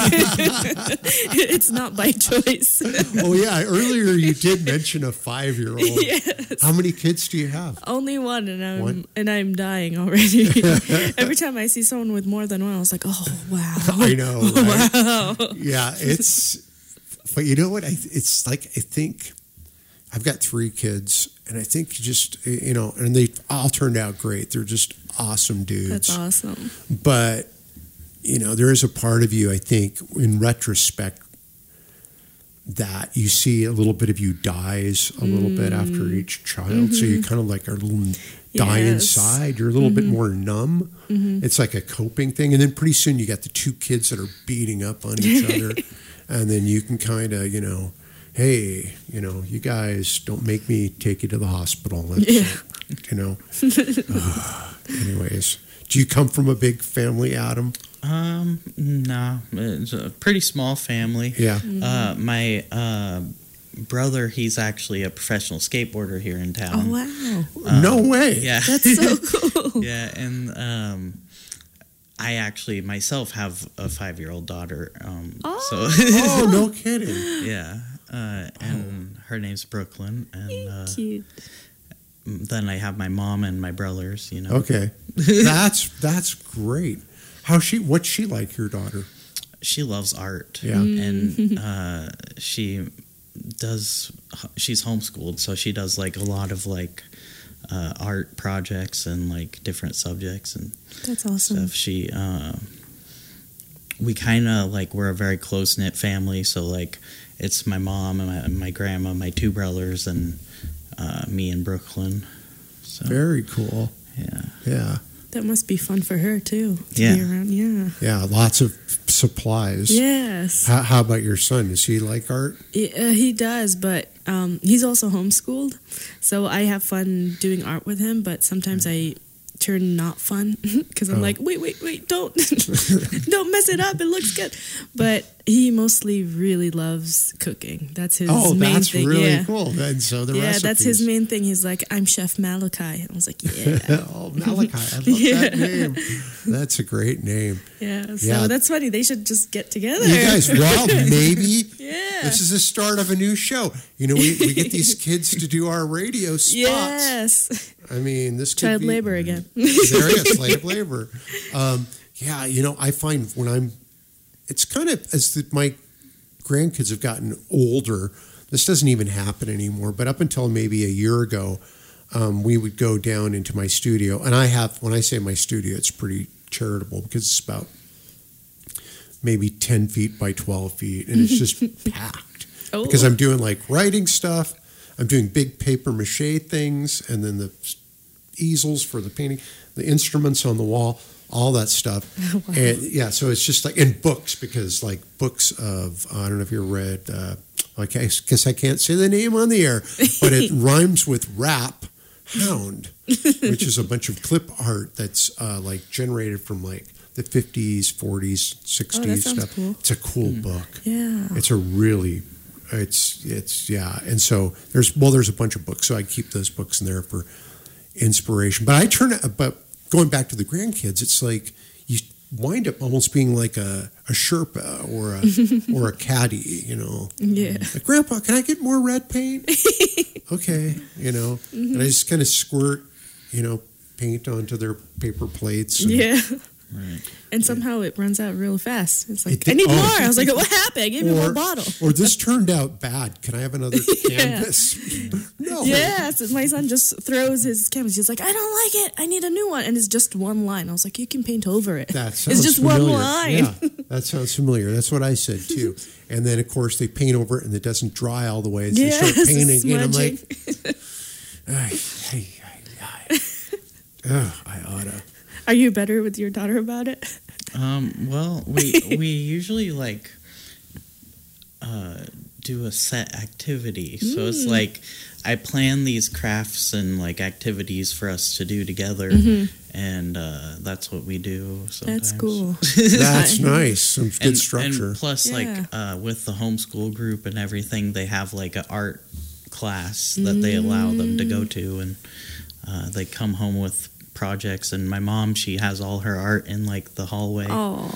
It's not by choice. Oh, yeah. Earlier you did mention a five-year-old. Yes. How many kids do you have? Only one, and I'm one? and I'm dying already. Every time I see someone with more than one, I was like, oh, wow. I know, right? Wow. Yeah, it's, but you know what? I, it's like, I think, I've got three kids, and I think just, you know, and they all turned out great. They're just awesome dudes. That's awesome. But, you know, there is a part of you, I think, in retrospect, that you see a little bit of you dies a little mm. bit after each child. Mm-hmm. So you kind of like are a little die yes. inside. You're a little mm-hmm. bit more numb. Mm-hmm. It's like a coping thing. And then pretty soon you got the two kids that are beating up on each other. And then you can kind of, you know, hey, you know, you guys don't make me take you to the hospital. Let's, yeah. You know. uh, anyways, do you come from a big family, Adam? Um, no, it's a pretty small family. Yeah. Mm-hmm. Uh, my uh, brother, he's actually a professional skateboarder here in town. Oh, wow. Um, no way. Yeah. That's so cool. Yeah, and um, I actually myself have a five-year-old daughter. Um, oh. So oh, no kidding. Yeah. Uh, and oh. her name's Brooklyn. And uh, cute. Then I have my mom and my brothers, you know. Okay. That's that's great. How's she, what's she like, your daughter? She loves art. Yeah. And uh, she does, she's homeschooled, so she does like a lot of like uh, art projects and like different subjects and that's awesome. Stuff. She, uh, we kind of like, we're a very close-knit family, so like it's my mom and my, my grandma, my two brothers, and uh, me and Brooklyn. So, very cool. Yeah. Yeah. That must be fun for her too. To yeah. be around. Yeah. Yeah. Lots of supplies. Yes. How, how about your son? Does he like art? He, uh, he does, but um, he's also homeschooled, so I have fun doing art with him. But sometimes I turn not fun because I'm oh. like, wait, wait, wait, don't, don't mess it up. It looks good. But he mostly really loves cooking. That's his oh, main that's thing. really yeah. cool. And so the yeah, recipes. that's his main thing. He's like, I'm Chef Malachi. I was like, yeah. Oh, Malachi. I love yeah. that name. That's a great name. Yeah. So yeah. that's funny. They should just get together. You guys, well, maybe yeah. this is the start of a new show. You know, we, we get these kids to do our radio spots. Yes. I mean, this could child be, labor again. There it is, slave labor. Um, yeah, you know, I find when I'm, it's kind of as the, my grandkids have gotten older, this doesn't even happen anymore. But up until maybe a year ago, um, we would go down into my studio, and I have, when I say my studio, it's pretty charitable because it's about maybe ten feet by twelve feet, and it's just packed oh. because I'm doing like writing stuff. I'm doing big paper mache things, and then the easels for the painting, the instruments on the wall, all that stuff. Oh, wow. And yeah, so it's just like, and books, because like books of, I don't know if you read, uh, okay, I guess I can't say the name on the air, but it rhymes with rap hound, which is a bunch of clip art that's uh, like generated from like the fifties, forties, sixties oh, that stuff. Cool. It's a cool mm. book. Yeah. It's a really It's, it's, yeah. And so there's, well, there's a bunch of books. So I keep those books in there for inspiration. But I turn it, but going back to the grandkids, it's like, you, wind up almost being like a, a Sherpa or a or a caddy, you know. Yeah. Like, Grandpa, can I get more red paint? Okay, you know. Mm-hmm. And I just kind of squirt, you know, paint onto their paper plates. And, yeah. Right. And somehow it runs out real fast. It's like, It I need oh. more. I was like, what happened? I gave you more bottle. Or this turned out bad. Can I have another canvas? No. Yeah, so my son just throws his canvas. He's like, I don't like it. I need a new one. And it's just one line. I was like, you can paint over it. That sounds it's just familiar. one line. Yeah, that sounds familiar. That's what I said too. And then, of course, they paint over it and it doesn't dry all the way. So yes, they start painting and I'm smudging. like, ay, ay, ay, ay. Oh, I oughta. Are you better with your daughter about it? Um, well, we we usually like uh, do a set activity. So mm. it's like I plan these crafts and like activities for us to do together, mm-hmm. and uh, that's what we do sometimes. That's cool. That's nice. Some good and, structure. And plus, yeah. like uh, with the homeschool group and everything, they have like an art class that mm. they allow them to go to, and uh, they come home with projects. And my mom, she has all her art in like the hallway. Oh,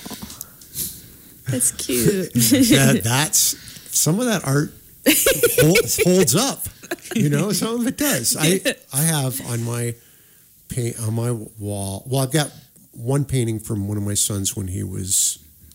that's cute. that, that's some of that art holds, holds up. You know, some of it does. I I have on my paint on my wall. Well, I've got one painting from one of my sons when he was,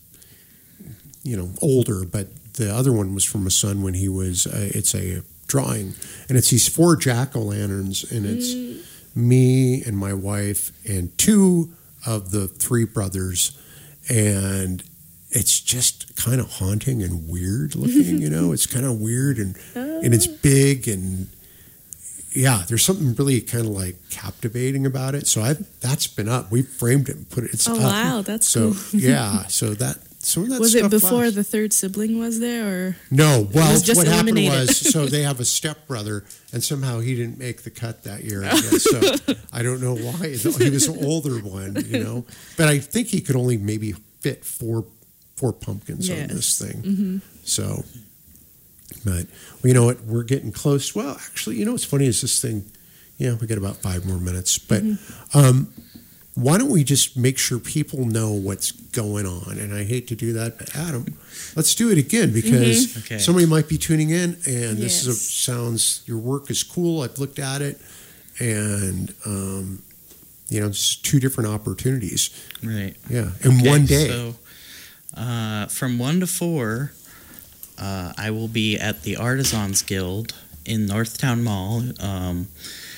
you know, older, but the other one was from a son when he was. Uh, it's a drawing, and it's these four jack-o'-lanterns, and it's mm. me and my wife and two of the three brothers, and it's just kind of haunting and weird looking, you know. It's kind of weird and oh. and it's big, and yeah, there's something really kind of like captivating about it. So I've that's been up. We framed it and put it. It's oh up. Wow, that's so cool. yeah. So that some of that was stuff it before lasts. The third sibling was there, or no? Well, was just what happened eliminated? was so they have a stepbrother, and somehow he didn't make the cut that year. I guess. So I don't know why. He was an older one, you know. But I think he could only maybe fit four. Four pumpkins yes. on this thing. Mm-hmm. So, but well, you know what? We're getting close. Well, actually, you know what's funny is this thing. Yeah, we got about five more minutes. But mm-hmm. um, why don't we just make sure people know what's going on? And I hate to do that, but Adam, let's do it again because mm-hmm. okay. somebody might be tuning in, and yes. this is a, sounds. Your work is cool. I've looked at it, and um, you know, it's two different opportunities. Right. Yeah, in okay, one day. So, Uh, from one to four, uh, I will be at the Artisans Guild in Northtown Mall. Um,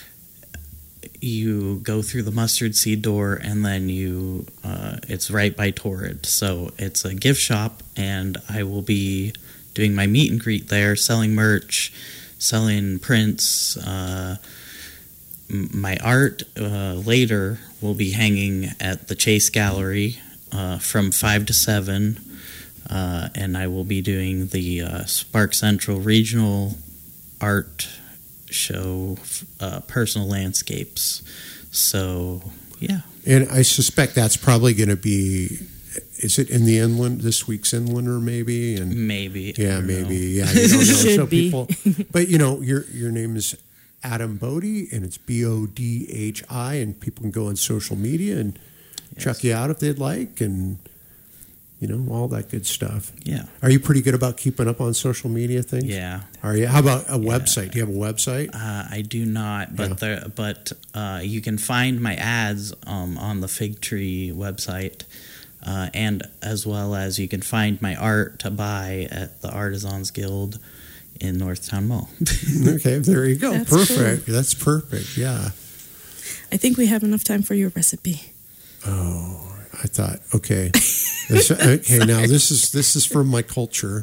you go through the mustard seed door, and then you uh, it's right by Torrid. So it's a gift shop, and I will be doing my meet and greet there, selling merch, selling prints. Uh, m- my art uh, later will be hanging at the Chase Gallery. Uh, from five to seven, uh, and I will be doing the uh, Spark Central Regional Art Show, uh, Personal Landscapes. So, yeah. And I suspect that's probably going to be, is it in the Inland, this week's Inlander maybe? And maybe. Yeah, maybe. Know. Yeah, you don't know. Should so be. People, but, you know, your your name is Adam Bodie, and it's B O D H I, and people can go on social media and yes. check you out if they'd like, and, you know, all that good stuff. Yeah. Are you pretty good about keeping up on social media things? Yeah. Are you? How about a yeah. website? Do you have a website? Uh, I do not, but yeah. there, but uh, you can find my ads um, on the Fig Tree website, uh, and as well as you can find my art to buy at the Artisans Guild in Northtown Mall. Okay, there you go. That's perfect. Cool. That's perfect. Yeah. I think we have enough time for your recipe. Oh, I thought, okay. This, okay, now this is this is from my culture.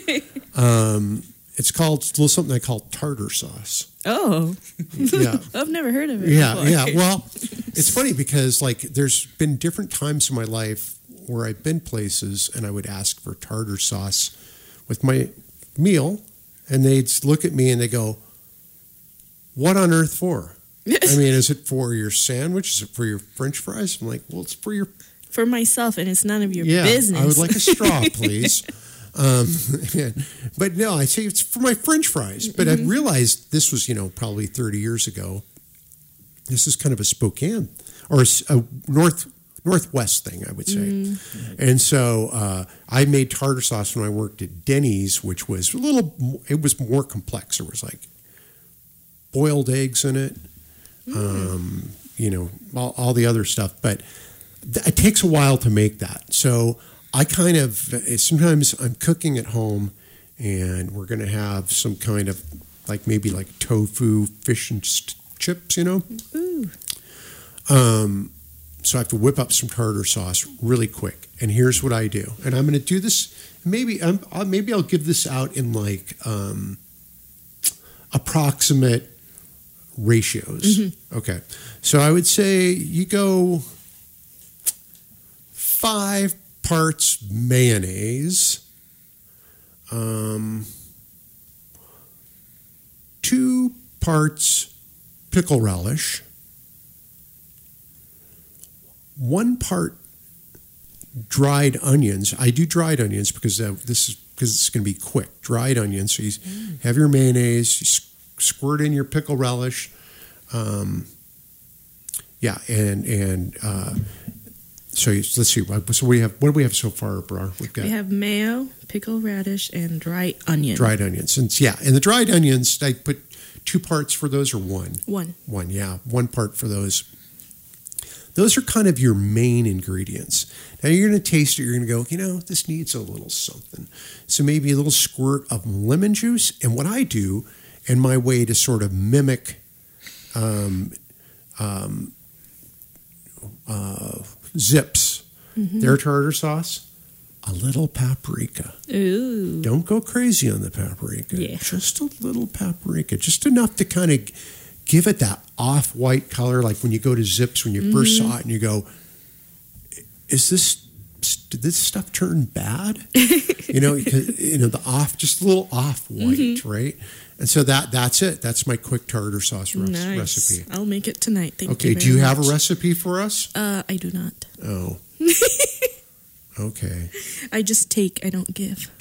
Um, it's called a little something I call tartar sauce. Oh, yeah. I've never heard of it. Yeah, before. yeah. Well, it's funny because like there's been different times in my life where I've been places and I would ask for tartar sauce with my meal, and they'd look at me and they go, "What on earth for?" I mean, is it for your sandwich? Is it for your French fries? I'm like, well, it's for your... For myself, and it's none of your yeah, business. I would like a straw, please. um, but no, I say it's for my French fries. But mm-hmm. I realized this was, you know, probably thirty years ago. This is kind of a Spokane or a, a North Northwest thing, I would say. Mm. And so uh, I made tartar sauce when I worked at Denny's, which was a little, it was more complex. There was like boiled eggs in it, mm. um, you know, all, all the other stuff. But th- it takes a while to make that. So I kind of, sometimes I'm cooking at home and we're going to have some kind of like maybe like tofu fish and st- chips, you know? Ooh. Um, so I have to whip up some tartar sauce really quick. And here's what I do. And I'm going to do this, maybe, I'm, I'll, maybe I'll give this out in like um, approximate ratios. Mm-hmm. Okay. So I would say you go five parts mayonnaise, um, two parts pickle relish, one part dried onions. I do dried onions because uh, this is because it's going to be quick. Dried onions. So you mm. have your mayonnaise, you squirt in your pickle relish. Um, yeah, and and uh, so you, let's see. So we have. What do we have so far, Brar? We've got. We have mayo, pickle radish, and dried onion. Dried onions, and yeah, and the dried onions. I put two parts for those, or one. One. One. Yeah, one part for those. Those are kind of your main ingredients. Now you're going to taste it. You're going to go, you know, this needs a little something. So maybe a little squirt of lemon juice. And what I do, in my way to sort of mimic um, um, uh, Zips, mm-hmm. their tartar sauce, a little paprika. Ooh. Don't go crazy on the paprika. Yeah. Just a little paprika. Just enough to kind of give it that off-white color, like when you go to Zips, when you mm-hmm. first saw it and you go, is this, did this stuff turn bad? you know, you know, the off, just a little off-white, mm-hmm. right? And so that that's it. That's my quick tartar sauce re- nice. recipe. I'll make it tonight. Thank okay, you do you much. have a recipe for us? Uh, I do not. Oh. Okay. I just take, I don't give.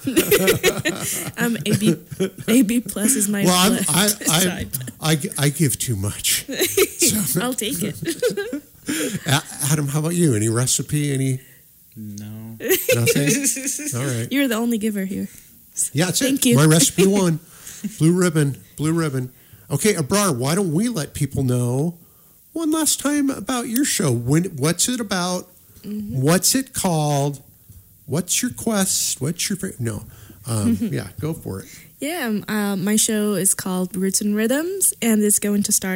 I'm A B A B plus is my well, I'm, I, side. I, I, I give too much. So. I'll take it. Adam, how about you? Any recipe? Any? No. Nothing? All right. You're the only giver here. Yeah, that's Thank it. you. My recipe one. Blue ribbon. Blue ribbon. Okay, Abrar, why don't we let people know one last time about your show? When? What's it about? Mm-hmm. What's it called? What's your quest? What's your favorite? No. Um, yeah, go for it. Yeah, um, my show is called Roots and Rhythms, and it's going to start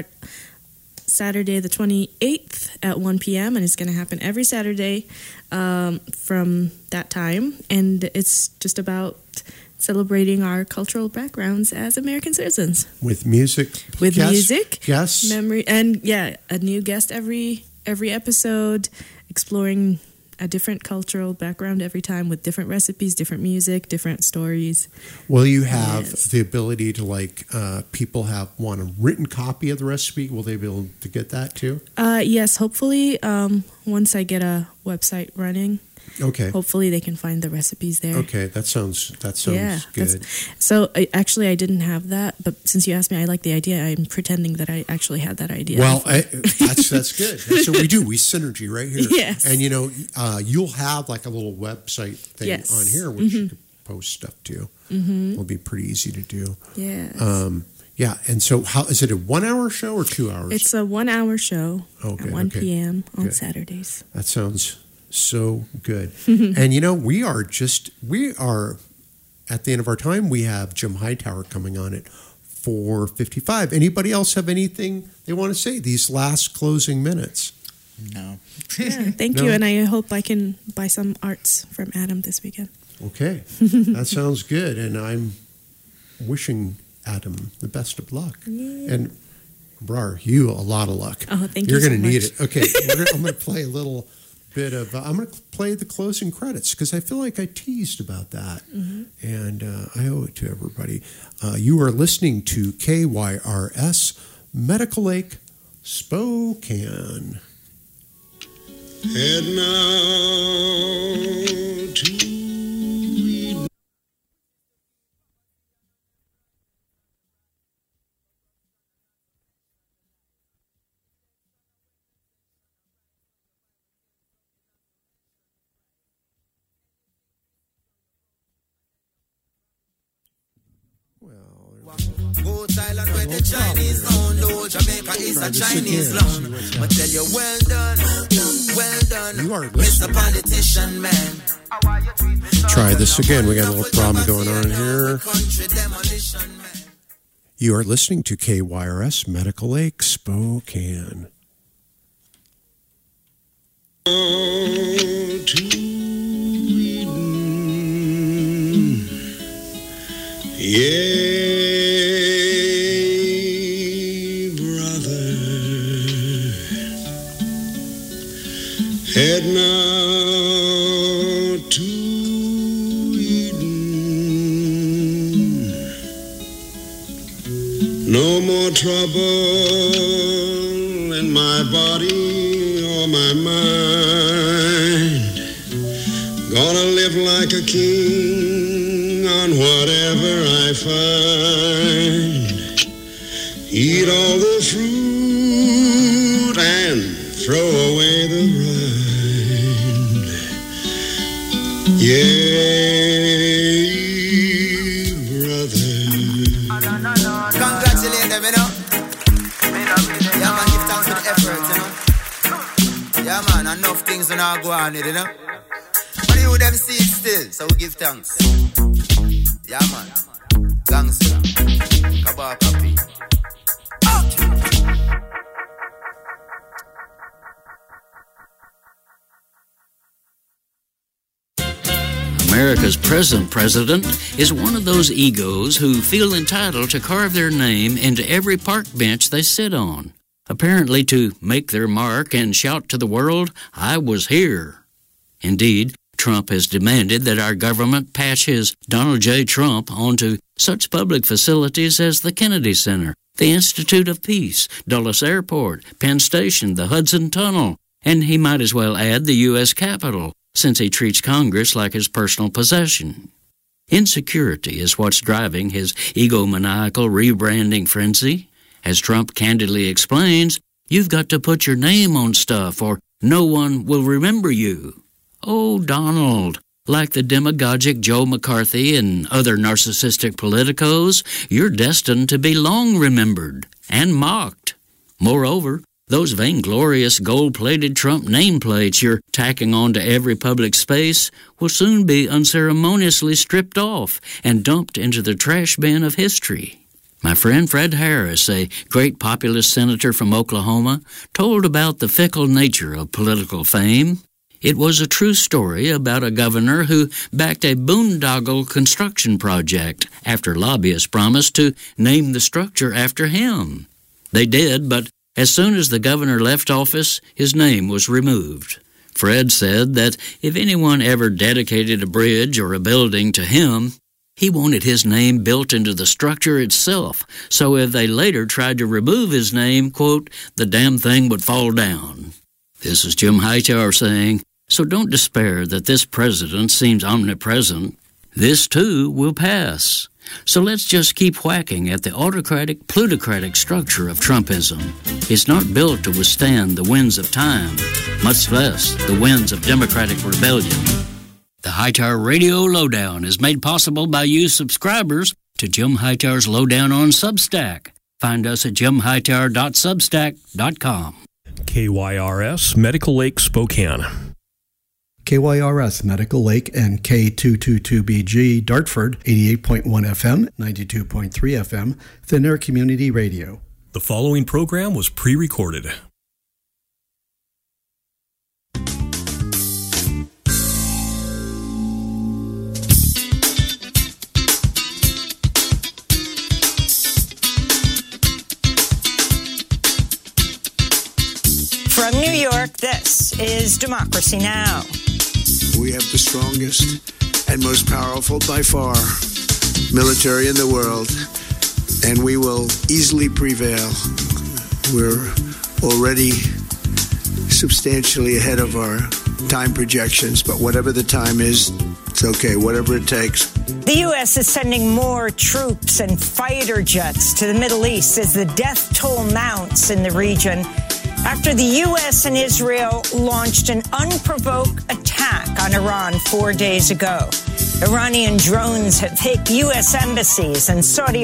Saturday the twenty-eighth at one p.m., and it's going to happen every Saturday um, from that time. And it's just about celebrating our cultural backgrounds as American citizens. With music. With guest, music. Yes. Memory, and yeah, a new guest every every episode, exploring a different cultural background every time with different recipes, different music, different stories. Will you have yes. the ability to, like, uh, people have want a written copy of the recipe? Will they be able to get that too? Uh, yes, hopefully um, once I get a website running. Okay. Hopefully they can find the recipes there. Okay, that sounds that sounds yeah, good. So I, actually, I didn't have that, but since you asked me, I like the idea. I'm pretending that I actually had that idea. Well, I, that's that's good. That's what we do. We synergy right here. Yes. And you know, uh, you'll have like a little website thing yes. on here, which mm-hmm. you can post stuff to. Mm-hmm. It'll be pretty easy to do. Yeah. Um, yeah. And so, how is it? A one-hour show or two hours? It's a one-hour show okay, at one okay. p.m. on Good. Saturdays. That sounds so good. And you know, we are just we are at the end of our time. We have Jim Hightower coming on at four fifty-five. Anybody else have anything they want to say these last closing minutes? No. Yeah, thank no? you, and I hope I can buy some arts from Adam this weekend. Okay, that sounds good, and I'm wishing Adam the best of luck. Yeah. And Brar, you a lot of luck. Oh, thank You're you. You're going to so need much. it. Okay, we're gonna, I'm going to play a little bit of. Uh, I'm going to play the closing credits because I feel like I teased about that, mm-hmm. and uh, I owe it to everybody. Uh, you are listening to K Y R S Medical Lake, Spokane. And now to Rikers Island where the Chinese own. No, Jamaica is a Chinese loan. But tell you, well done, well done, You are Mister Politician Man. Try this again. We got a little problem going on here. You are listening to K Y R S Medical Lake Spokane. Oh, to Eden. Yea, brother, head now to Eden. No more trouble in my body or my mind. Gonna live like a king on whatever I find. Eat all the fruit and throw away the rind. Yea, brother. Congratulate them, you know. Yeah, man, give thanks for the effort, you know. Yeah, man, enough things when I go on it, you know. But you them see it still, so we give thanks. Yeah, man. Gangster. Kabaka P. America's present president is one of those egos who feel entitled to carve their name into every park bench they sit on, apparently to make their mark and shout to the world, "I was here." Indeed, Trump has demanded that our government patch his Donald J. Trump onto such public facilities as the Kennedy Center, the Institute of Peace, Dulles Airport, Penn Station, the Hudson Tunnel, and he might as well add the U S Capitol, since he treats Congress like his personal possession. Insecurity is what's driving his egomaniacal rebranding frenzy. As Trump candidly explains, you've got to put your name on stuff or no one will remember you. Oh, Donald, like the demagogic Joe McCarthy and other narcissistic politicos, you're destined to be long remembered and mocked. Moreover, those vainglorious gold-plated Trump nameplates you're tacking onto every public space will soon be unceremoniously stripped off and dumped into the trash bin of history. My friend Fred Harris, a great populist senator from Oklahoma, told about the fickle nature of political fame. It was a true story about a governor who backed a boondoggle construction project after lobbyists promised to name the structure after him. They did, but as soon as the governor left office, his name was removed. Fred said that if anyone ever dedicated a bridge or a building to him, he wanted his name built into the structure itself, so if they later tried to remove his name, quote, the damn thing would fall down. This is Jim Hightower saying, so don't despair that this president seems omnipresent. This, too, will pass. So let's just keep whacking at the autocratic, plutocratic structure of Trumpism. It's not built to withstand the winds of time, much less the winds of democratic rebellion. The Hightower Radio Lowdown is made possible by you subscribers to Jim Hightower's Lowdown on Substack. Find us at jim hightower dot substack dot com. K Y R S Medical Lake Spokane. K Y R S Medical Lake and K two twenty-two B G Dartford, eighty-eight point one F M, ninety-two point three F M, Thin Air Community Radio. The following program was pre-recorded. From New York, this is Democracy Now! We have the strongest and most powerful by far military in the world, and we will easily prevail. We're already substantially ahead of our time projections, but whatever the time is, it's okay, whatever it takes. The U S is sending more troops and fighter jets to the Middle East as the death toll mounts in the region after the U S and Israel launched an unprovoked attack on Iran four days ago. Iranian drones have hit U S embassies and Saudi